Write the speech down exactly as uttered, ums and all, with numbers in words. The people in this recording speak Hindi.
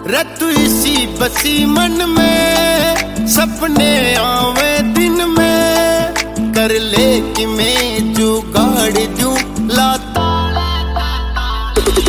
रे तू इसी बसी मन में सपने आवे